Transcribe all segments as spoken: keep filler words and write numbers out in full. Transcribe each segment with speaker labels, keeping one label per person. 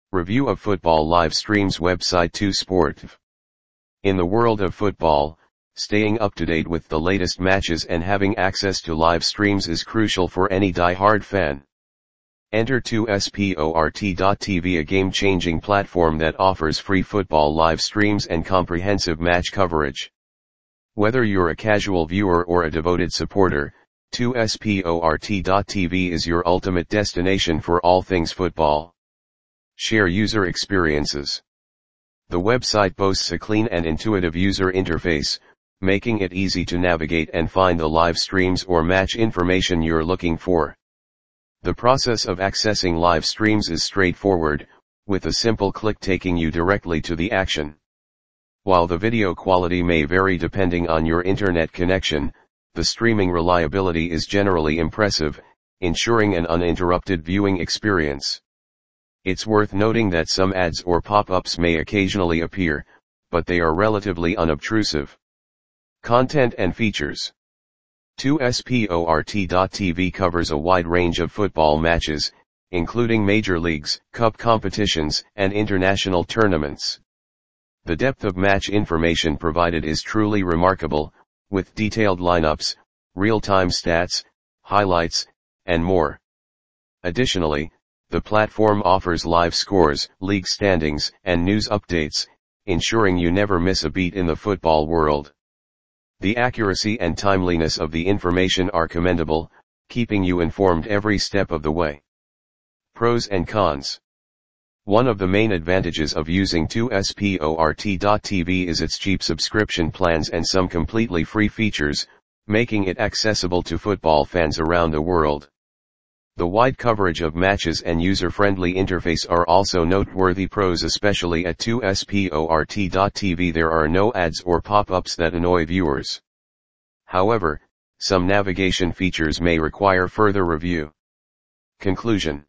Speaker 1: Review of football live streams website two Sportive. In the world of football, staying up to date with the latest matches and having access to live streams is crucial for any die-hard fan. Enter two sport dot t v, a game-changing platform that offers free football live streams and comprehensive match coverage. Whether you're a casual viewer or a devoted supporter, two sport dot t v is your ultimate destination for all things football. Share user experiences. The website boasts a clean and intuitive user interface, making it easy to navigate and find the live streams or match information you're looking for. The process of accessing live streams is straightforward, with a simple click taking you directly to the action. While the video quality may vary depending on your internet connection, the streaming reliability is generally impressive, ensuring an uninterrupted viewing experience. It's worth noting that some ads or pop-ups may occasionally appear, but they are relatively unobtrusive. Content and features. two sport dot t v covers a wide range of football matches, including major leagues, cup competitions, and international tournaments. The depth of match information provided is truly remarkable, with detailed lineups, real-time stats, highlights, and more. Additionally, the platform offers live scores, league standings, and news updates, ensuring you never miss a beat in the football world. The accuracy and timeliness of the information are commendable, keeping you informed every step of the way. Pros and cons. One of the main advantages of using two sport dot t v is its cheap subscription plans and some completely free features, making it accessible to football fans around the world. The wide coverage of matches and user-friendly interface are also noteworthy pros, especially at two sport dot t v there are no ads or pop-ups that annoy viewers. However, some navigation features may require further review. Conclusion.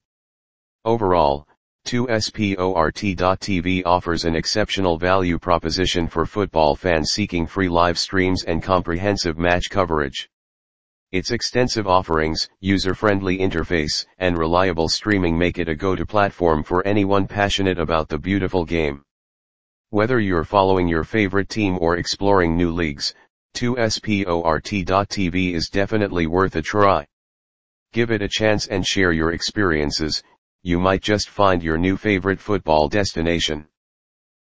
Speaker 1: Overall, two sport dot t v offers an exceptional value proposition for football fans seeking free live streams and comprehensive match coverage. Its extensive offerings, user-friendly interface, and reliable streaming make it a go-to platform for anyone passionate about the beautiful game. Whether you're following your favorite team or exploring new leagues, two sport dot t v is definitely worth a try. Give it a chance and share your experiences. You might just find your new favorite football destination.